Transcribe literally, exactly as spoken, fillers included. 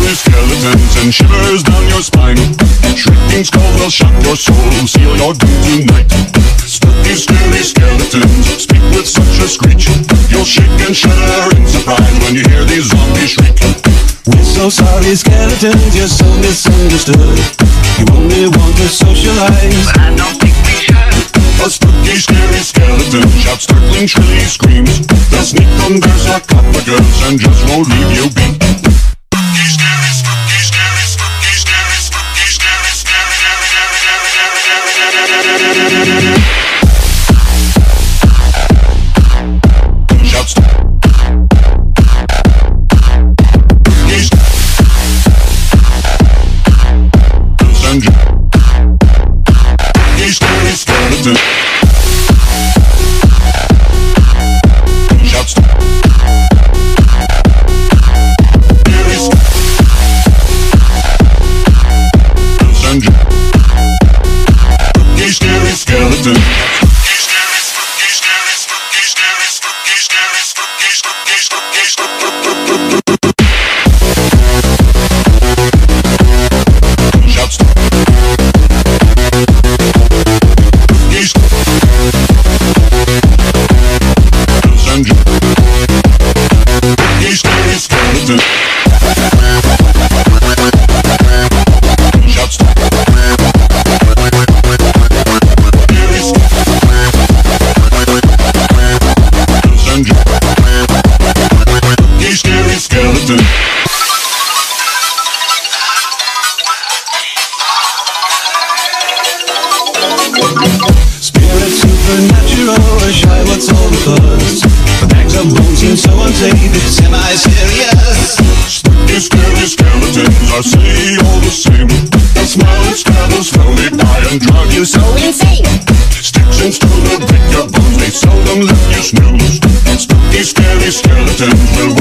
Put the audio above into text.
scary skeletons and shivers down your spine. Shrieking skulls will shock your soul, seal your doom tonight. Spooky, scary skeletons speak with such a screech. You'll shake and shudder in surprise when you hear these zombies shriek. We're so sorry, skeletons, you're so misunderstood. You only want to socialize, but I don't think we should. A spooky, scary skeleton shouts startling, shrilly screams. They'll sneak from their sarcophagus and just won't leave you be. Spooky, scary, spooky, scary, spooky, scary, spooky, scary, scary, scary, scary, scary, scary. Shouts. Spooky, scary skeleton. Shouts. Spooky, scary skeleton. spirit supernatural, or shy, what's all the buzz? The bags of bones seem so unsafe, it's semi-serious. Spooky, scary skeletons are silly all the same. They'll smile and scabble slowly by and drive you so insane. Sticks and stones will break your bones, they seldom let you snooze. Spooky, scary skeletons will